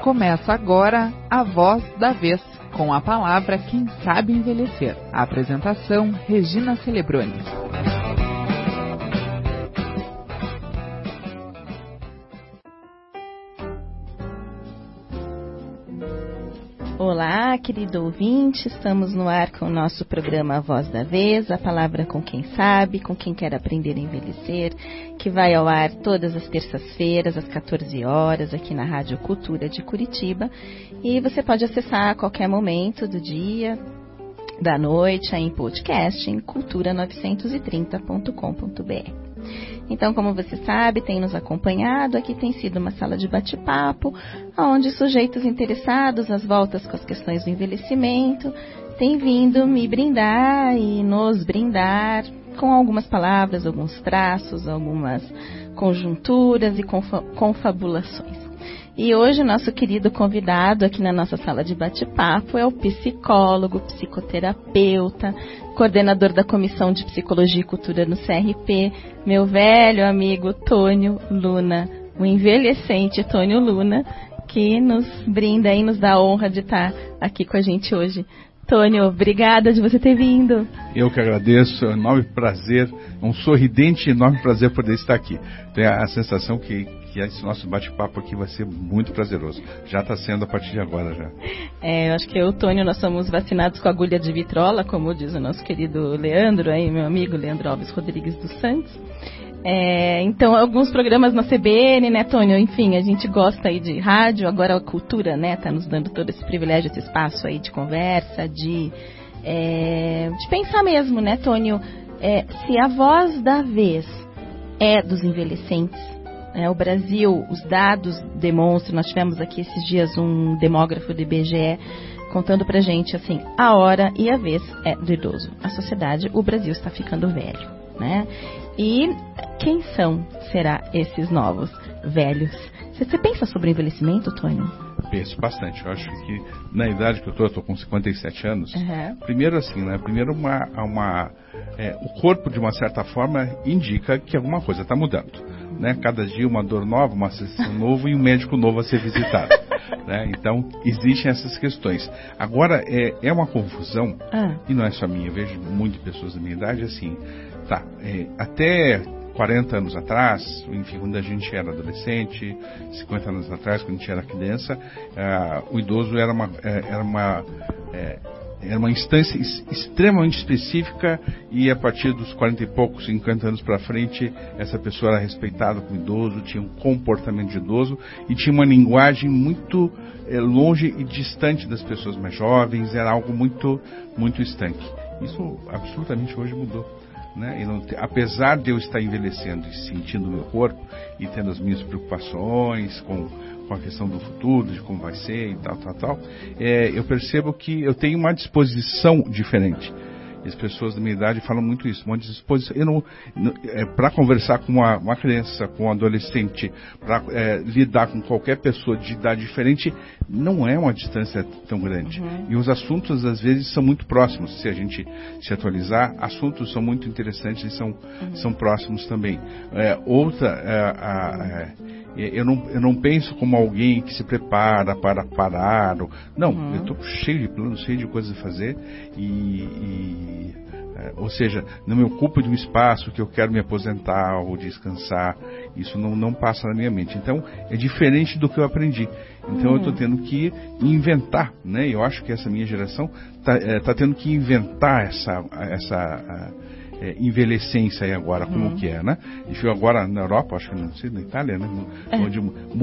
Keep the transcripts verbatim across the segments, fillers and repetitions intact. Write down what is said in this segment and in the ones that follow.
Começa agora a Voz da Vez, com a palavra Quem Sabe Envelhecer. A apresentação, Regina Celebroni. Olá, querido ouvinte, estamos no ar com o nosso programa Voz da Vez, a palavra com quem sabe, com quem quer aprender a envelhecer, que vai ao ar todas as terças-feiras, às quatorze horas, aqui na Rádio Cultura de Curitiba. E você pode acessar a qualquer momento do dia, da noite, em podcast, em cultura novecentos e trinta ponto com ponto b r. Então, como você sabe, tem nos acompanhado, aqui tem sido uma sala de bate-papo, onde sujeitos interessados às voltas com as questões do envelhecimento têm vindo me brindar e nos brindar com algumas palavras, alguns traços, algumas conjunturas e confa- confabulações. E hoje nosso querido convidado aqui na nossa sala de bate-papo é o psicólogo, psicoterapeuta, coordenador da Comissão de Psicologia e Cultura no C R P, meu velho amigo Tônio Luna, o envelhecente Tônio Luna, que nos brinda e nos dá a honra de estar aqui com a gente hoje. Tônio, obrigada de você ter vindo. Eu que agradeço, é um enorme prazer, um sorridente e enorme prazer poder estar aqui. Tenho a sensação que, que esse nosso bate-papo aqui vai ser muito prazeroso. Já está sendo a partir de agora já. É, eu acho que eu e o Tônio, nós somos vacinados com agulha de vitrola, como diz o nosso querido Leandro, aí, meu amigo Leandro Alves Rodrigues dos Santos. É, então, alguns programas na C B N, né, Tônio? Enfim, a gente gosta aí de rádio, agora a cultura, né, tá nos dando todo esse privilégio, esse espaço aí de conversa, de, é, de pensar mesmo, né, Tônio? É, se a voz da vez é dos envelhecentes, né, o Brasil, os dados demonstram, nós tivemos aqui esses dias um demógrafo do I B G E contando pra gente, assim, a hora e a vez é do idoso. A sociedade, o Brasil está ficando velho, né? E quem são, será, esses novos velhos? Você, você pensa sobre o envelhecimento, Tônio? Penso bastante. Eu acho que na idade que eu estou, eu estou com cinquenta e sete anos. Uhum. Primeiro assim, né? Primeiro uma, uma, é, o corpo, de uma certa forma, indica que alguma coisa está mudando. Né? Cada dia uma dor nova, uma sessão nova e um médico novo a ser visitado. Né? Então, existem essas questões. Agora, é, é uma confusão, ah. e não é só minha, eu vejo muitas pessoas da minha idade assim, tá, é, até quarenta anos atrás, enfim, quando a gente era adolescente, cinquenta anos atrás, quando a gente era criança, uh, o idoso era uma, era uma, é, era uma instância extremamente específica e a partir dos quarenta e poucos, cinquenta anos para frente, essa pessoa era respeitada como idoso, tinha um comportamento de idoso e tinha uma linguagem muito é, longe e distante das pessoas mais jovens, era algo muito, muito estanque. Isso absolutamente hoje mudou. Né? E não, apesar de eu estar envelhecendo e sentindo o meu corpo e tendo as minhas preocupações com, com a questão do futuro, de como vai ser e tal, tal, tal, é, eu percebo que eu tenho uma disposição diferente. E as pessoas da minha idade falam muito isso, uma disposição. Eu não, não, é, para conversar com uma, uma criança, com um adolescente, para é, lidar com qualquer pessoa de idade diferente, não é uma distância tão grande. Uhum. E os assuntos, às vezes, são muito próximos. Se a gente se atualizar, assuntos são muito interessantes e são, uhum. são próximos também. É, outra... É, a, é, Eu não, eu não penso como alguém que se prepara para parar. Ou, não, uhum. eu estou cheio de planos, cheio de coisas a fazer. E, e é, ou seja, não me ocupo de um espaço que eu quero me aposentar ou descansar. Isso não, não passa na minha mente. Então, é diferente do que eu aprendi. Então, uhum. eu estou tendo que inventar, né? Eu acho que essa minha geração está é, tá tendo que inventar essa... essa a, É, envelhecência aí agora, como uhum. que é, né? E agora na Europa, acho que não sei, na Itália, né? É. Onde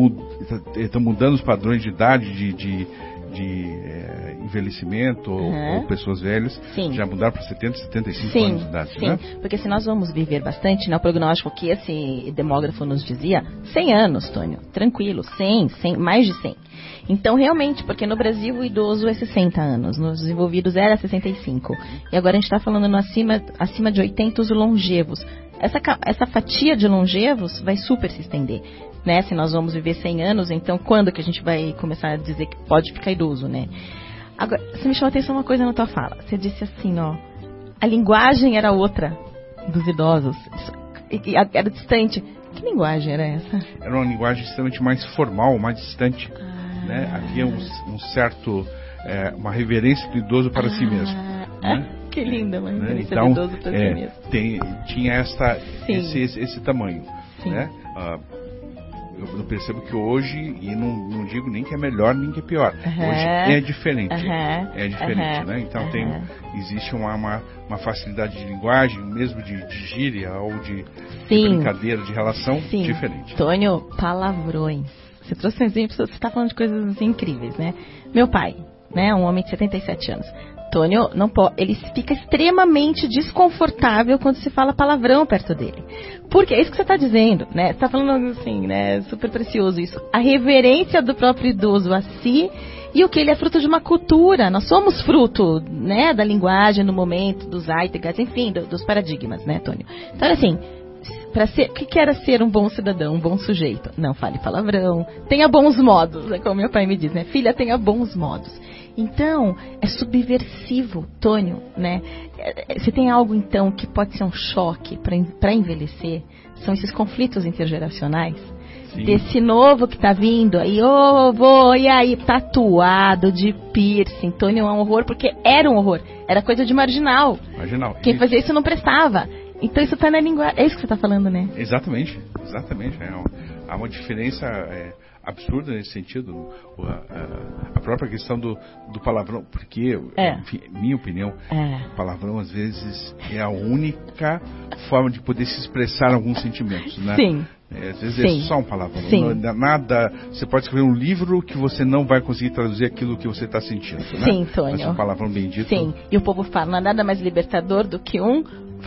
estão mudando os padrões de idade de, de, de é, envelhecimento uhum. ou, ou pessoas velhas. Sim. Já mudaram para setenta, setenta e cinco sim, anos de idade, sim. né? Porque se nós vamos viver bastante, né, o prognóstico que esse demógrafo nos dizia, cem anos, Tônio, tranquilo, cem, cem, mais de cem. Então, realmente, porque no Brasil o idoso é sessenta anos, nos desenvolvidos era sessenta e cinco. E agora a gente está falando no acima, acima de oitenta os longevos. Essa, essa fatia de longevos vai super se estender. Né? Se nós vamos viver cem anos, então quando que a gente vai começar a dizer que pode ficar idoso, né? Agora, você me chamou a atenção uma coisa na tua fala. Você disse assim, ó, a linguagem era outra dos idosos. E, e, era distante. Que linguagem era essa? Era uma linguagem extremamente mais formal, mais distante. Ah. né? Havia um, um certo, é, uma reverência do idoso para ah, si mesmo. Né? Que linda, uma reverência né? Então, do idoso para é, si mesmo. Tem, tinha esta, esse, esse, esse tamanho. Né? Ah, eu, eu percebo que hoje, e não, não digo nem que é melhor nem que é pior, uhum. hoje é diferente. Uhum. É diferente, uhum. né? Então uhum. tem, existe uma, uma, uma facilidade de linguagem, mesmo de, de gíria ou de, de brincadeira, de relação Sim. diferente. Tônio, palavrões. Você trouxe um exemplo, você está falando de coisas assim, incríveis, né? Meu pai, né, um homem de setenta e sete anos. Tônio, não pode, ele fica extremamente desconfortável quando se fala palavrão perto dele. Porque é isso que você está dizendo, né? Você está falando assim, né? Super precioso isso. A reverência do próprio idoso a si e o que ele é fruto de uma cultura. Nós somos fruto, né, da linguagem no momento, dos zeitgeist, enfim, do, dos paradigmas, né, Tônio? Então, assim, para ser, o que, que era ser um bom cidadão, um bom sujeito? Não fale palavrão, tenha bons modos, é como meu pai me diz, né? Filha, tenha bons modos. Então, é subversivo, Tônio, né? Se tem algo, então, que pode ser um choque para envelhecer, são esses conflitos intergeracionais. Sim. Desse novo que tá vindo aí, ô, oh, vô, e aí, tatuado de piercing. Tônio é um horror, porque era um horror, era coisa de marginal. Marginal. Quem fazia isso não prestava. Então isso tá na língua, é isso que você tá falando, né? Exatamente, exatamente. É, há uma diferença... É... absurda nesse sentido, a, a, a própria questão do, do palavrão, porque, é. enfim, minha opinião, é. o palavrão às vezes é a única forma de poder se expressar alguns sentimentos, né? Sim. É, às vezes Sim. é só um palavrão, Sim. não é nada, você pode escrever um livro que você não vai conseguir traduzir aquilo que você está sentindo, né? Sim, Tônio. Mas um palavrão bem dito. Sim, e o povo fala, não há nada mais libertador do que um...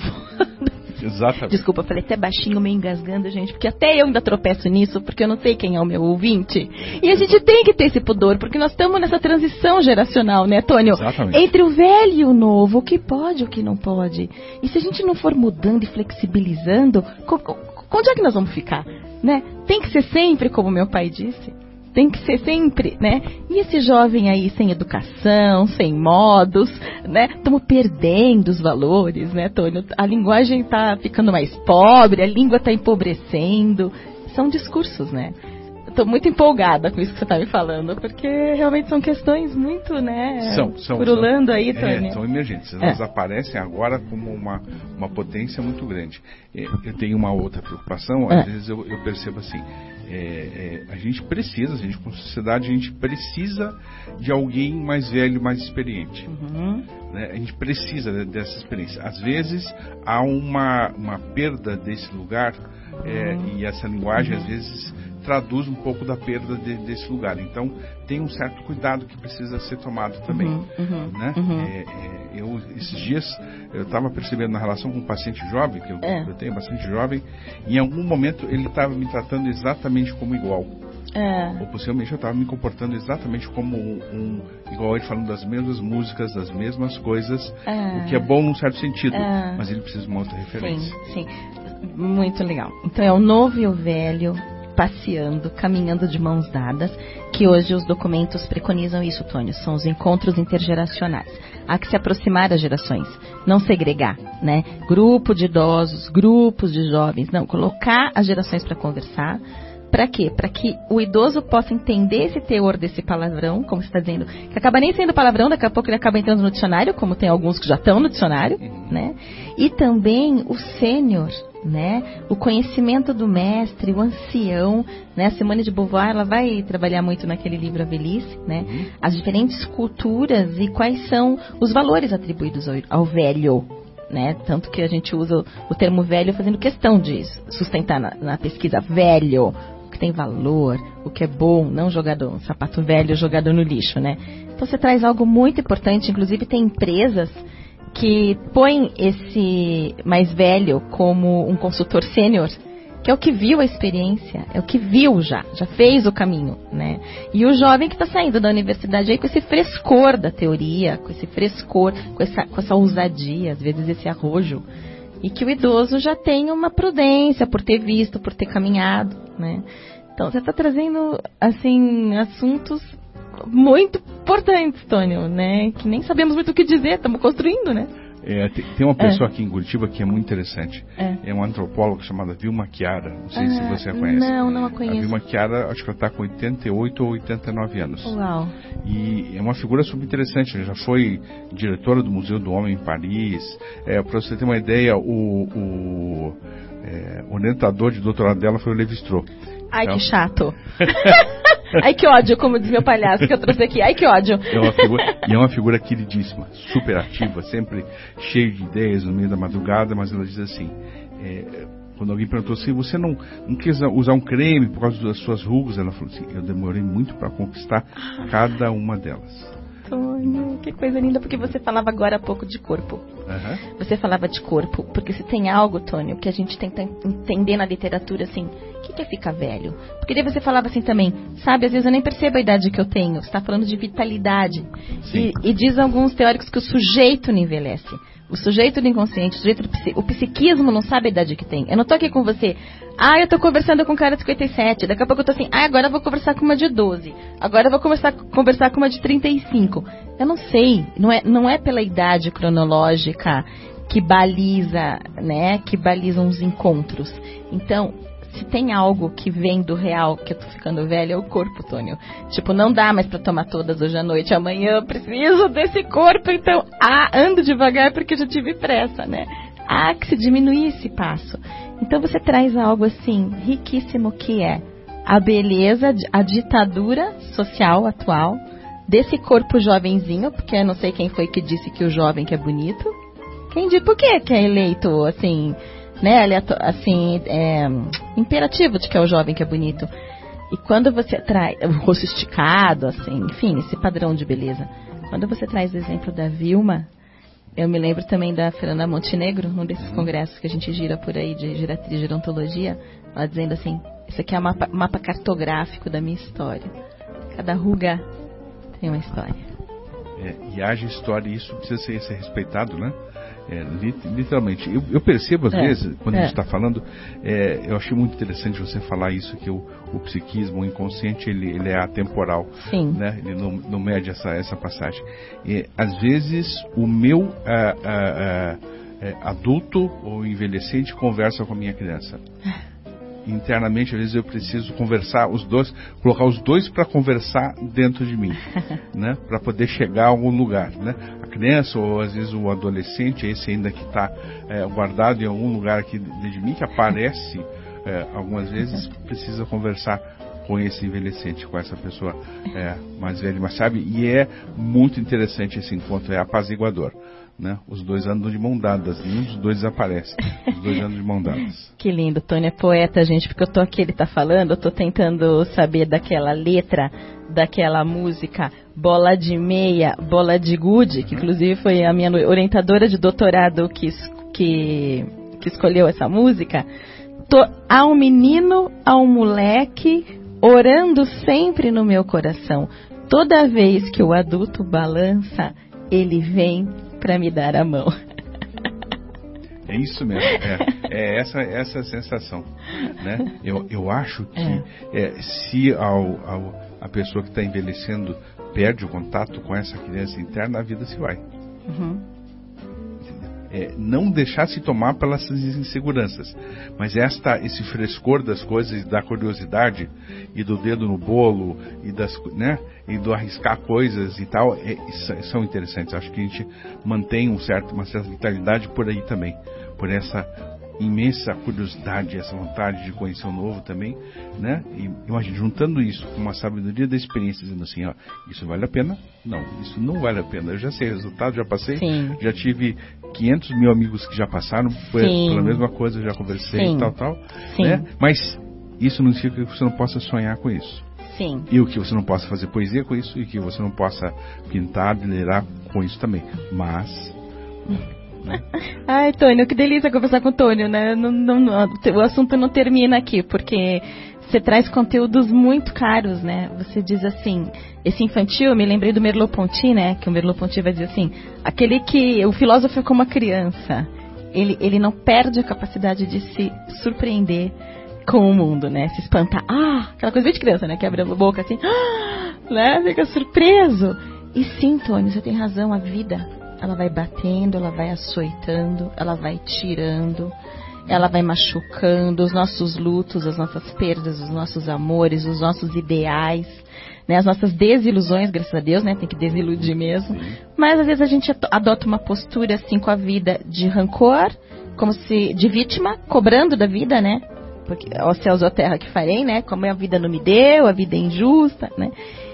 Exatamente. Desculpa, falei até baixinho, meio engasgando, gente, porque até eu ainda tropeço nisso, porque eu não sei quem é o meu ouvinte. E a gente tem que ter esse pudor, porque nós estamos nessa transição geracional, né, Tônio? Exatamente. Entre o velho e o novo, o que pode e o que não pode. E se a gente não for mudando e flexibilizando, onde é que nós vamos ficar? Né? Tem que ser sempre, como meu pai disse. Tem que ser sempre, né? E esse jovem aí sem educação, sem modos, né? Estamos perdendo os valores, né, Tônio? A linguagem está ficando mais pobre, a língua está empobrecendo. São discursos, né? Estou muito empolgada com isso que você está me falando, porque realmente são questões muito, né? São, são. Purulando são, aí, Tônio. É, são emergentes. Elas é. aparecem agora como uma, uma potência muito grande. Eu tenho uma outra preocupação, às é. vezes eu, eu percebo assim. É, é, a gente precisa, a gente como sociedade, a gente precisa de alguém mais velho, mais experiente. Uhum. Né? A gente precisa dessa experiência. Às vezes há uma, uma perda desse lugar é, uhum. e essa linguagem, uhum. às vezes, traduz um pouco da perda de, desse lugar. Então, tem um certo cuidado que precisa ser tomado também. Uhum. Uhum. Né? Uhum. É, é, eu, esses dias, eu estava percebendo na relação com um paciente jovem, que eu, é. eu tenho bastante jovem, e em algum momento ele estava me tratando exatamente como igual. É. Ou possivelmente eu estava me comportando exatamente como um, um igual ele, falando das mesmas músicas, das mesmas coisas, é. o que é bom num certo sentido, é. mas ele precisa de uma outra referência. Sim, sim. Muito legal. Então é o novo e o velho passeando, caminhando de mãos dadas, que hoje os documentos preconizam isso, Tônio, são os encontros intergeracionais. Há que se aproximar das gerações, não segregar, né? Grupo de idosos, grupos de jovens, não, colocar as gerações para conversar. Para quê? Para que o idoso possa entender esse teor desse palavrão, como você está dizendo, que acaba nem sendo palavrão, daqui a pouco ele acaba entrando no dicionário, como tem alguns que já estão no dicionário, né? E também o sênior, né? O conhecimento do mestre, o ancião, né? A Simone de Beauvoir, ela vai trabalhar muito naquele livro A Velhice, né? As diferentes culturas e quais são os valores atribuídos ao, ao velho, né? Tanto que a gente usa o termo velho fazendo questão de sustentar na, na pesquisa velho, o que tem valor, o que é bom, não jogado, um sapato velho jogado no lixo, né? Então você traz algo muito importante, inclusive tem empresas que põem esse mais velho como um consultor sênior, que é o que viu a experiência, é o que viu já, já fez o caminho, né? E o jovem que está saindo da universidade aí com esse frescor da teoria, com esse frescor, com essa, com essa ousadia, às vezes esse arrojo, e que o idoso já tem uma prudência por ter visto, por ter caminhado, né? Então você está trazendo, assim, assuntos muito importantes, Tônio, né? Que nem sabemos muito o que dizer, estamos construindo, né? É, tem, tem uma pessoa é. aqui em Curitiba que é muito interessante. É, é uma antropóloga chamada Vilma Chiara. Não sei ah, se você a conhece. Não, não a conheço. A Vilma Chiara, acho que ela está com oitenta e oito ou oitenta e nove anos. Uau. E é uma figura super interessante. Ela já foi diretora do Museu do Homem em Paris. É, para você ter uma ideia, o, o é, orientador de doutorado dela foi o Lévi-Strauss. Ai, então, que chato. Ai, que ódio, como diz meu palhaço que eu trouxe aqui. Ai, que ódio. É uma figura, e é uma figura queridíssima, super ativa, sempre cheia de ideias no meio da madrugada, mas ela diz assim, é, quando alguém perguntou assim, você não, não quis usar um creme por causa das suas rugas? Ela falou assim, eu demorei muito para conquistar cada uma delas. Tônio, que coisa linda, porque você falava agora há pouco de corpo. Uhum. Você falava de corpo, porque se tem algo, Tônio, que a gente tenta entender na literatura, assim, o que, que é ficar velho? Porque daí você falava assim também, sabe, às vezes eu nem percebo a idade que eu tenho, você está falando de vitalidade. E, e diz alguns teóricos que o sujeito não envelhece. O sujeito do inconsciente, o sujeito do psi, o psiquismo não sabe a idade que tem. Eu não tô aqui com você, ah, eu tô conversando com um cara de cinquenta e sete, daqui a pouco eu tô assim, ah, agora eu vou conversar com uma de doze, agora eu vou conversar, conversar com uma de trinta e cinco. Eu não sei, não é, não é pela idade cronológica que baliza, né, que balizam os encontros. Então, se tem algo que vem do real, que eu tô ficando velha, é o corpo, Tônio. Tipo, não dá mais pra tomar todas hoje à noite. Amanhã eu preciso desse corpo, então, ah, ando devagar porque eu já tive pressa, né? Ah, que se diminuir esse passo. Então você traz algo assim, riquíssimo, que é a beleza, a ditadura social atual desse corpo jovenzinho, porque eu não sei quem foi que disse que o jovem que é bonito. Quem diz por que que é eleito, assim... né, assim, é, imperativo de que é o jovem que é bonito. E quando você traz o rosto esticado, assim, enfim, esse padrão de beleza. Quando você traz o exemplo da Vilma, eu me lembro também da Fernanda Montenegro, num desses congressos que a gente gira por aí de geratriz de gerontologia, ela dizendo assim, isso aqui é um mapa, mapa cartográfico da minha história. Cada ruga tem uma história. É, e haja história, e isso precisa ser, ser respeitado, né? É, literalmente, eu, eu percebo às é, vezes, quando é. a gente está falando, é, eu achei muito interessante você falar isso, que o, o psiquismo, o inconsciente, ele, ele é atemporal. Sim. Né? Ele não, não mede essa, essa passagem. E, às vezes, o meu ah, ah, ah, adulto ou envelhecente conversa com a minha criança. Internamente, às vezes eu preciso conversar os dois, colocar os dois para conversar dentro de mim, né? Para poder chegar a algum lugar, né? A criança ou às vezes o adolescente, esse ainda que está é, guardado em algum lugar aqui dentro de mim, que aparece é, algumas vezes, precisa conversar com esse envelhecente, com essa pessoa é, mais velha, mas sabe? E é muito interessante esse encontro, é apaziguador. Né? Os dois andam de mão dadas, nenhum dos dois desaparece. Os dois andam de mão dadas. Que lindo, Tônio é poeta, gente, porque eu tô aqui, ele tá falando, eu tô tentando saber daquela letra, daquela música Bola de Meia, Bola de Gude, que inclusive foi a minha orientadora de doutorado que, que, que escolheu essa música. Tô, há um menino, há um moleque, orando sempre no meu coração. Toda vez que o adulto balança, ele vem para me dar a mão. É isso mesmo, é, é essa, essa sensação, né? Eu, eu acho que é. É, se ao, ao, a pessoa que está envelhecendo perde o contato com essa criança interna, a vida se vai. Uhum. É, não deixar se tomar pelas inseguranças, mas esta, esse frescor das coisas, da curiosidade e do dedo no bolo e, das, né, e do arriscar coisas e tal, é, são interessantes. Acho que a gente mantém um certo, uma certa vitalidade por aí também, por essa imensa curiosidade, essa vontade de conhecer o novo também, né? E imagina, juntando isso com uma sabedoria da experiência, dizendo assim, ó, isso vale a pena? Não, isso não vale a pena. Eu já sei o resultado, já passei, Sim. já tive quinhentos mil amigos que já passaram foi pela mesma coisa, eu já conversei Sim. e tal, tal, Sim. né? Mas isso não significa que você não possa sonhar com isso. Sim. E o que você não possa fazer poesia com isso, e que você não possa pintar, delirar com isso também. Mas... Né? Ai, Tônio, que delícia conversar com o Tônio, né? Não, não, não, o assunto não termina aqui, porque você traz conteúdos muito caros, né? Você diz assim, esse infantil, eu me lembrei do Merleau-Ponty, né? Que o Merleau-Ponty vai dizer assim, aquele que, o filósofo é como uma criança, ele, ele não perde a capacidade de se surpreender com o mundo, né? Se espantar, ah, aquela coisa bem de criança, né? Que abre a boca assim, ah, né? Fica surpreso. E sim, Tônio, você tem razão, a vida... ela vai batendo, ela vai açoitando, ela vai tirando, ela vai machucando os nossos lutos, as nossas perdas, os nossos amores, os nossos ideais, né, as nossas desilusões, graças a Deus, né, tem que desiludir mesmo. Mas às vezes a gente adota uma postura assim com a vida de rancor, como se de vítima, cobrando da vida, né? Porque ó céus ou terra que farei, né? Como a vida não me deu, a vida é injusta, né?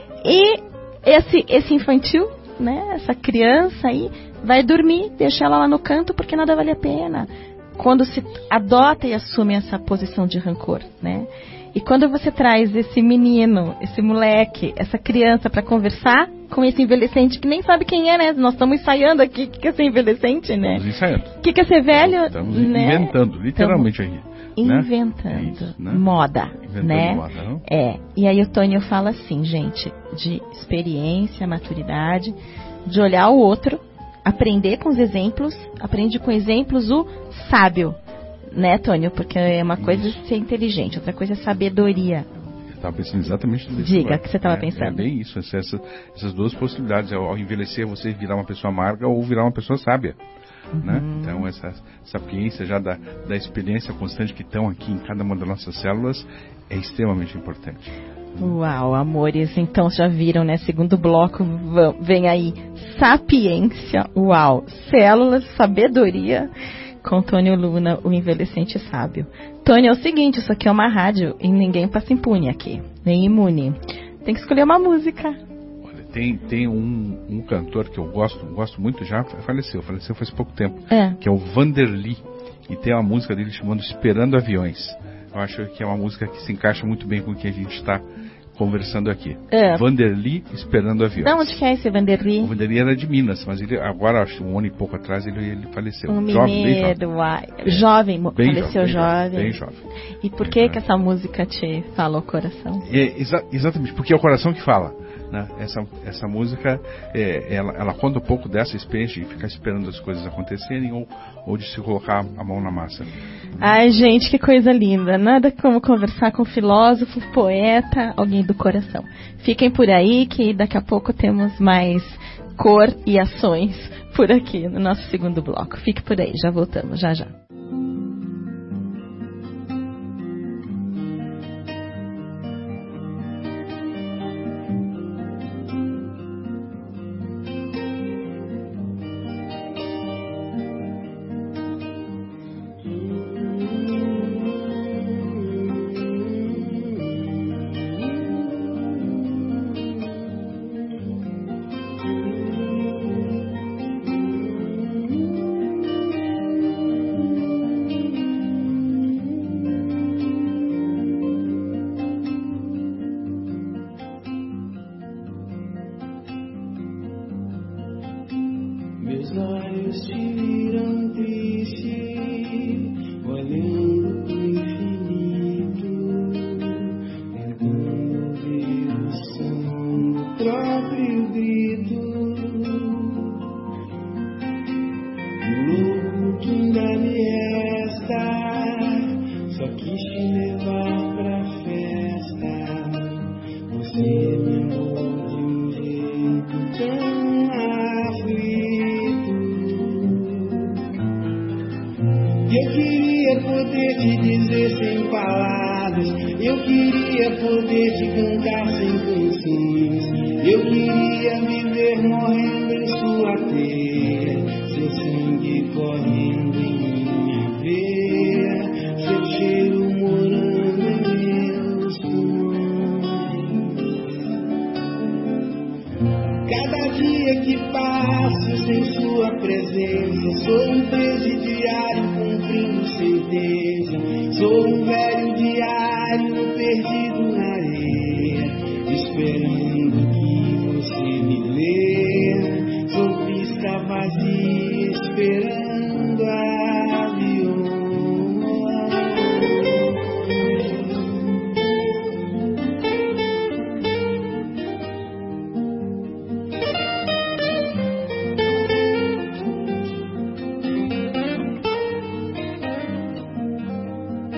E esse esse infantil, né, essa criança aí vai dormir, deixa ela lá no canto porque nada vale a pena. Quando se adota e assume essa posição de rancor, né? E quando você traz esse menino, esse moleque, essa criança para conversar com esse envelhecente que nem sabe quem é, né? Nós estamos ensaiando aqui o que é ser envelhecente, né? Estamos ensaiando. O que é ser velho? Estamos né? inventando, literalmente aqui. Inventando né? Isso, né? moda, inventando né? moda, não? É. E aí o Tônio fala assim, gente, de experiência, maturidade, de olhar o outro, aprender com os exemplos, aprende com exemplos o sábio. Né, Tônio? Porque é uma coisa Isso. ser inteligente, outra coisa é sabedoria. Eu estava pensando exatamente nisso. Diga, o que você estava é, pensando. É bem isso, essa, essas duas possibilidades. Ao envelhecer, você virar uma pessoa amarga ou virar uma pessoa sábia. Uhum. Né? Então, essa sapiência já da, da experiência constante que estão aqui em cada uma das nossas células é extremamente importante. Uau, amores, então já viram, né? Segundo bloco, vem aí sapiência, uau, células, sabedoria, com Tônio Luna, o envelhecente sábio. Tônio, é o seguinte, isso aqui é uma rádio e ninguém passa impune aqui, nem imune. Tem que escolher uma música. Olha, tem, tem um, um cantor que eu gosto, gosto muito, já faleceu, faleceu faz pouco tempo, é. que é o Vanderly, e tem uma música dele chamando Esperando Aviões. Eu acho que é uma música que se encaixa muito bem com o que a gente está conversando aqui. É. Vanderly Esperando Aviões. De onde que é esse Vanderly? O Vanderly era de Minas, mas ele agora, acho que um ano e pouco atrás, ele, ele faleceu. Um jovem, mineiro, jovem. jovem, bem faleceu jovem. Bem, bem jovem. E por que, que essa música te fala ao coração? É, exa exatamente, porque é o coração que fala. Né? Essa, essa música, é, ela, ela conta um pouco dessa experiência de ficar esperando as coisas acontecerem ou, ou de se colocar a mão na massa. Ai, gente, que coisa linda. Nada como conversar com um filósofo, poeta, alguém do coração. Fiquem por aí que daqui a pouco temos mais cor e ações por aqui no nosso segundo bloco. Fique por aí, já voltamos, já já.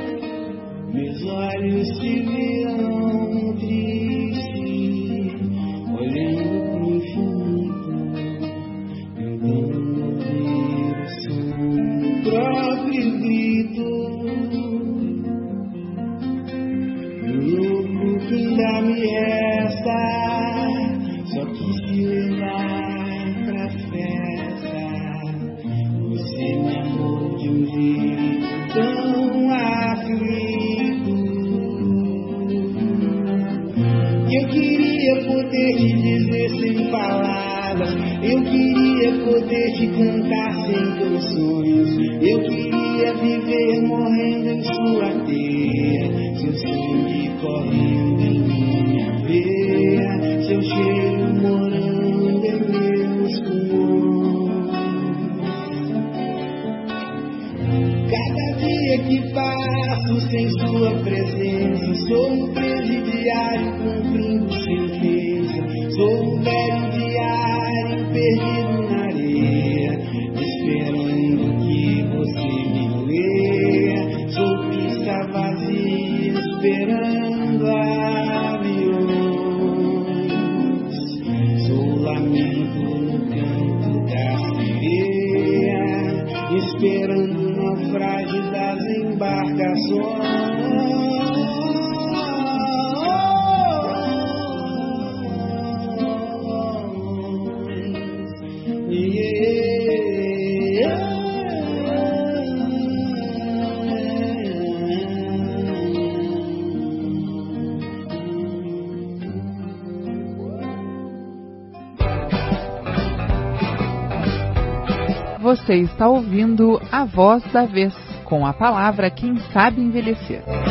Meus olhos te viram triste, só me resta, só quis te levar pra festa. Você me amou de um jeito tão aflito, que eu queria poder te dizer sem palavras, eu queria poder te cantar sem teus sonhos, eu queria viver morrendo em sua teia, seu sangue correndo em minha veia, seu cheiro morando em meus pulmões. Cada dia que passo sem sua presença, sou um presidiário cumprindo sentença, sou um velho diário perdido na areia, esperando que você me leia, sou pista vazia esperando aviões, sou lamento no canto da sereia, esperando o naufrágio das embarcações. Você está ouvindo A Voz da Vez, com a palavra Quem Sabe Envelhecer.